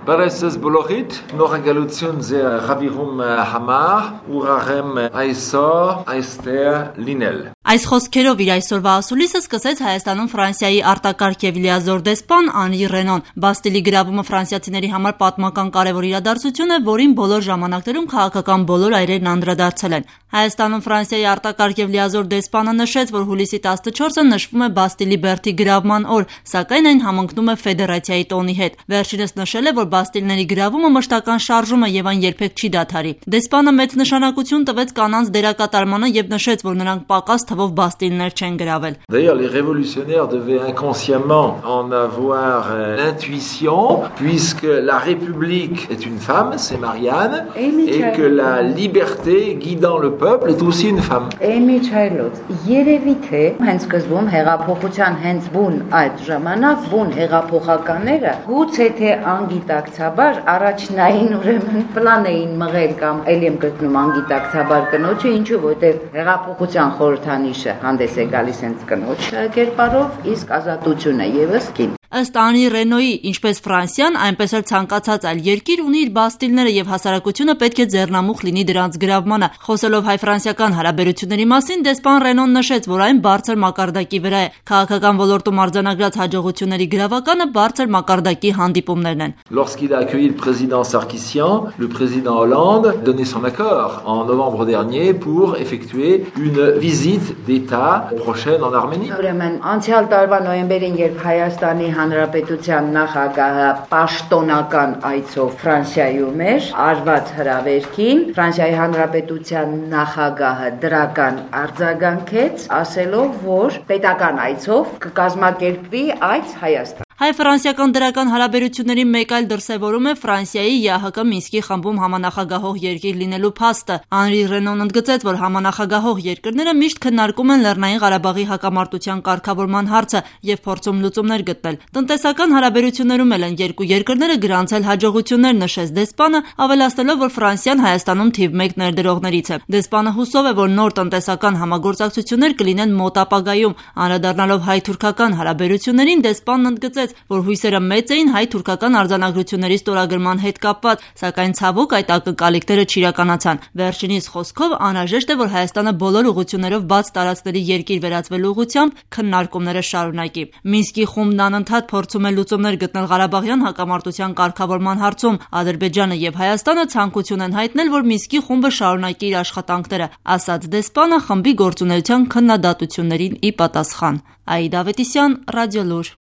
Բարեսես բոլորիդ, նորագալություն ձեր խավիրում համար, ուրախեմ այսօր այստեղ լինել։ Այս խոսքերով իր այսօրվա ասուլիսը սկսեց Հայաստանում Ֆրանսիայի արտակարգ եւ լիազոր դեսպան Անրի Ռենոն։ Բաստիլի գրավումը ֆրանսիացիների համար պատմական կարևոր իրադարձություն է, որին բոլոր ժամանակներում քաղաքական բոլոր այրերն անդրադարձել են։ Հայաստանում Ֆրանսիայի արտակարգ եւ լիազոր դեսպանը նշեց, որ հուլիսի 14-ը նշվում է Բաստիլի բերդի գրավման օր, սակայն այն համընկնում է ֆեդերացիայի տոնի հետ։ Վերջինս նշել է, որ Բաստիլների գրավումը մշտական շարժում է եւ այն երբեք չի դադարի։ Դեսպանը մեծ նշանակություն տվեց կանանց դերակատարմանը եւ նշեց, որ նրանք պակաս թվով բաստիլներ չեն գրավել։ D'ailleurs, les révolutionnaires devaient inconsciemment en avoir l'intuition, puisque la République est une femme, c'est Marianne, et que la liberté guidant le peuple est aussi une femme. Երևի թե հենց սկզբում հեղափոխության հենց բուն այդ ժամանակ բուն հեղափոխականները գուցե թե անգիտակցաբար առաջնային ուրեմն պլան էին մղել կամ ելի եմ գտնում անգիտակցաբար կնոջը, ինչու որտեղ հեղափոխության խորհրդանիշը հանդես է գալիս հենց կնոջ կերպարով, իսկ ազատությունը եւս կին։ Ըստ Անրի Ռենոյի, ինչպես Ֆրանսիան, այնպես էլ ցանկացած այլ երկիր ունի իր բաստիլները եւ հասարակությունը պետք է ձեռնամուխ լինի դրանց գրավմանը։ Խոսելով հայ-ֆրանսիական հարաբերությունների մասին, դեսպան Ռենոն նշեց, որ այն բարձր մակարդակի վրա է։ Քաղաքական ոլորտում արձանագրած հաջողությունների գրավականը բարձր մակարդակի հանդիպումներն են։ Lorsqu'il a accueilli le président Sarkisian, le président Hollande donnait son accord en novembre dernier pour effectuer une visite d'État prochaine en Arménie. Ուրեմն անցյալ տարվա նոյեմբերին, երբ Հայաստանի Հանրապետության նախագահը պաշտոնական այցով Ֆրանսիայում էր, արված հրավերքին Ֆրանսիայի Հանրապետության նախագահը դրական արձագանքեց, ասելով, որ պետական այցով կկազմակերպվի այց Հայաստան։ Հայ-ֆրանսիական դրական հարաբերությունների մեկ այլ դրսևորում է Ֆրանսիայի ԵԱՀԿ Մինսկի խմբում համանախագահող երկիր լինելու փաստը։ Անրի Ռենոն ընդգծեց, որ համանախագահող երկրները միշտ քննարկում են Լեռնային Ղարաբաղի հակամարտության կարգավորման հարցը եւ փորձում լուծումներ գտնել։ Տնտեսական հարաբերություններում էլ են երկու երկրները գրանցել հաջողություններ, նշեց դեսպանը, ավելացնելով, որ Ֆրանսիան Հայաստանում թիվ 1 ներդրողներից է։ Դեսպանը հուսով է, որ նոր տնտեսական համագործակցություններ կլինեն մոտ ապագայում։ Անդրադառնալով հայ-թուրքական հարաբերություններին, դեսպանն ընդգծեց, որ հույսերը մեծ էին հայ-թուրքական արձանագրությունների ստորագրման հետ կապված, սակայն ցավոք այդ ակնկալիքները չիրականացան։ Վերջինիս խոսքով անհրաժեշտ է, որ Հայաստանը բոլոր ուղղություններով բաց տարածքների երկիր վերածվելու ուղղությամբ քննարկումները շարունակի։ Մինսկի խումբն անընդհատ փորձում է լուծումներ գտնել Ղարաբաղյան հակամարտության կարգավորման հարցում։ Ադրբեջանը եւ Հայաստանը ցանկություն են հայտնել, որ Մինսկի խումբը շարունակի իր աշխատանքները, ասաց դեսպանը խմբի գործունեության քննադատություններին ի պատասխան։ Աիդա Ավետիսյան, Ռադիոլուր։